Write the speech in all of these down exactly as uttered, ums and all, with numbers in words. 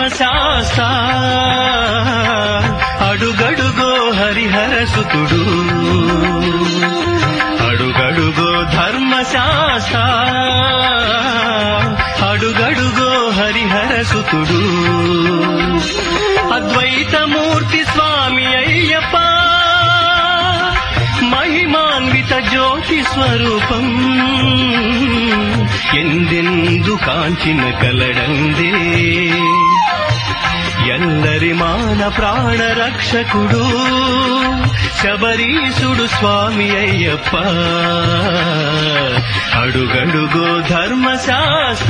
ధర్మశాస్త్ర అడుగడుగో హరిహర సుతుడు అడుగడుగో ధర్మశాస్త్ర అడుగడుగో హరిహర సుతుడు అద్వైతమూర్తి స్వామి అయ్యప్ప మహిమాన్విత జ్యోతి స్వరూపం ఎందెందు కాంచిన కలడందే ఎల్లరి మాన ప్రాణ రక్షకుడు శబరీశుడు స్వామి అయ్యప్ప అడుగడుగో ధర్మశాస్త్ర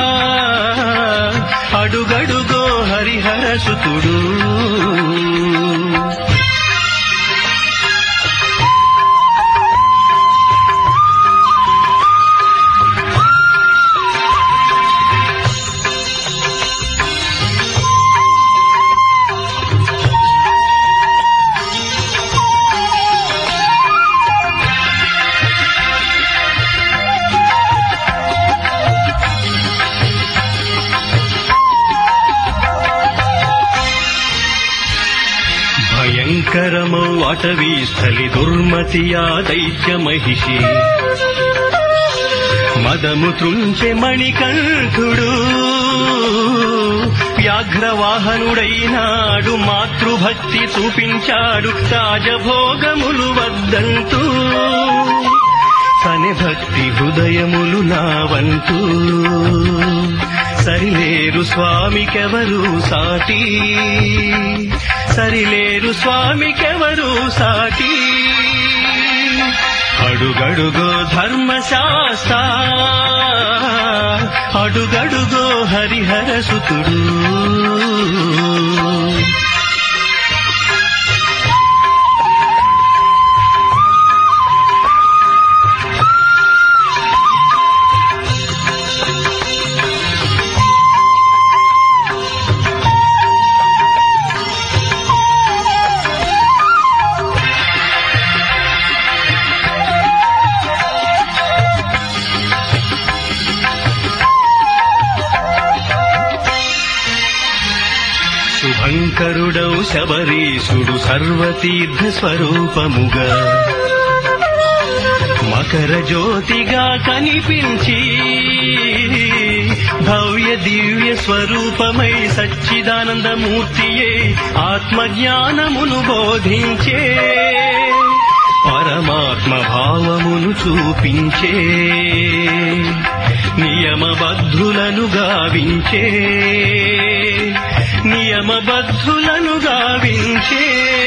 అడుగడుగో హరిహర సుతుడు భయంకరమౌ అటవీ స్థలి దుర్మతియా దైత్య మహిషి మదము త్రుంచె మణికంఠుడు వ్యాఘ్రవాహనుడైనాడు మాతృభక్తి చూపించాడు రాజభోగములు వద్దంటూ తని భక్తి హృదయములు నావంటూ సరిలేరు స్వామికెవరు సాటి సరిలేరు స్వామికెవరు సాటి అడుగడుగో ధర్మశాస్త్ర అడుగడుగో హరిహర సుతుడు శుభంకరుడౌ శబరీశుడు సర్వతీర్థ స్వరూపముగా మకర జ్యోతిగా కనిపించి భవ్య దివ్య స్వరూపమై సచ్చిదానందమూర్తియే ఆత్మజ్ఞానమును బోధించే పరమాత్మ భావమును చూపించే నియమబద్ధులను గావించే నియమబద్ధులను గావించే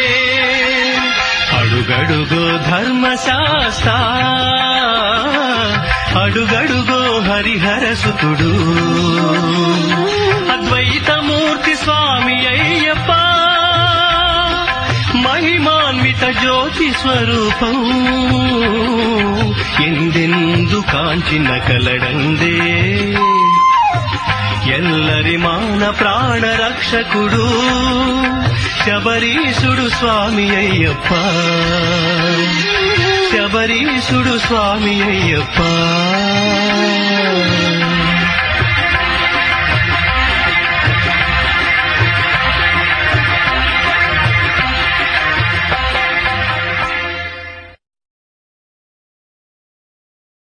అడుగడుగో ధర్మశాస్త్ర అడుగడుగో హరిహర సుతుడు అద్వైతమూర్తి స్వామి అయ్యప్ప మహిమాన్విత జ్యోతి స్వరూపం ఎందెందు కాంచిన కలడందే ఎల్లరి మాన ప్రాణ రక్షకుడు శబరీశుడు స్వామి అయ్యప్ప శబరీశుడు స్వామి అయ్యప్ప